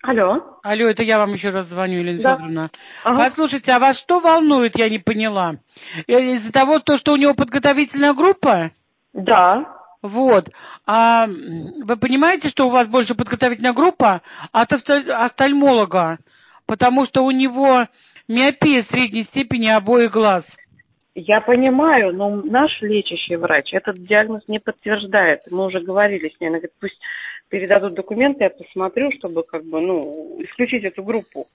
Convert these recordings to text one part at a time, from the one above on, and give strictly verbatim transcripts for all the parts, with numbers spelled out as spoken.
Алло. Алло, это я вам еще раз звоню, Елена Да. Федоровна. Ага. Послушайте, а вас что волнует, я не поняла? Э, Из-за того, то, что у него подготовительная группа? Да. Вот. А м, вы понимаете, что у вас больше подготовительная группа от офта- офтальмолога? Потому что у него миопия средней степени обоих глаз. Я понимаю, но наш лечащий врач этот диагноз не подтверждает. Мы уже говорили с ней. Она говорит, пусть передадут документы, я посмотрю, чтобы как бы, ну, исключить эту группу.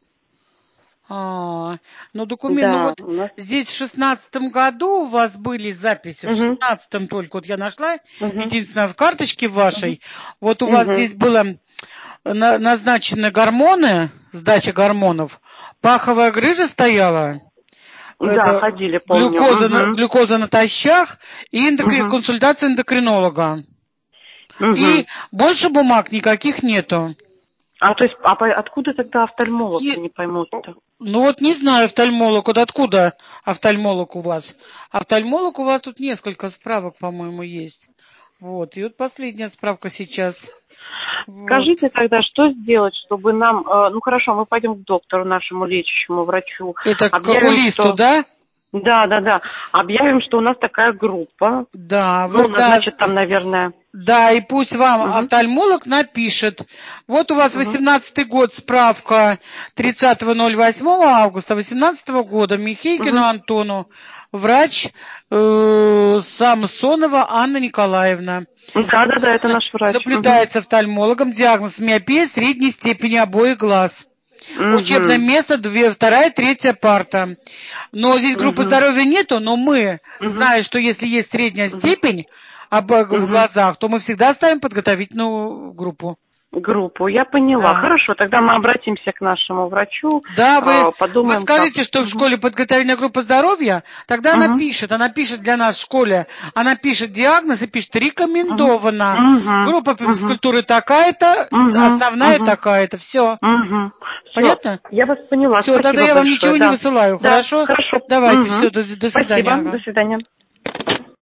А, ну документ, ну Да, вот у нас. здесь в шестнадцатом году у вас были записи, в Угу. шестнадцатом только, вот я нашла, Угу. единственное, в карточке Угу. вашей, вот у вас Угу. здесь было на- назначены гормоны, сдача гормонов, паховая грыжа стояла, Да, это ходили, помню. глюкоза, на- Угу. глюкоза натощак и эндокри- Угу. консультация эндокринолога. И Угу. больше бумаг никаких нету. А то есть, а по- откуда тогда офтальмолог, я И- не пойму-то? Ну вот не знаю, офтальмолог, вот откуда офтальмолог у вас? Офтальмолог у вас тут несколько справок, по-моему, есть. Вот, и вот последняя справка сейчас. Вот. Скажите тогда, что сделать, чтобы нам, э, ну хорошо, мы пойдем к доктору, нашему лечащему врачу, Это к объявим, окулисту, что... да? Да, да, да. Объявим, что у нас такая группа. Да, Ну, вы, да, назначит там, наверное. да, и пусть вам Угу. офтальмолог напишет. Вот у вас Угу. восемнадцатый год, справка тридцатого ноль восьмого августа восемнадцатого года, Михейкину Угу. Антону, врач э, Самсонова Анна Николаевна. Да, да, да, это наш врач. Наблюдается офтальмологом, диагноз миопия средней степени обоих глаз. Учебное Угу. место, две, вторая, третья парта. Но здесь группы Угу. здоровья нету, но мы, Угу. зная, что если есть средняя Угу. степень об, в Угу. глазах, то мы всегда ставим подготовительную группу. Группу, я поняла. Да. Хорошо, тогда мы обратимся к нашему врачу, Да, вы, э, вы подумаем, как. скажите, что в Угу. школе подготовительная группа здоровья, тогда она Угу. пишет, она пишет для нас в школе, она пишет диагноз и пишет Угу. рекомендовано. Угу. Группа Угу. физкультуры такая-то, Угу. основная Угу. такая-то, все. Угу. Все, Понятно? я вас поняла. Все, тогда Спасибо я вам большое. ничего не Да. высылаю, Да, хорошо? хорошо. Давайте, все, Угу. до, до свидания. Спасибо. Ага. До свидания.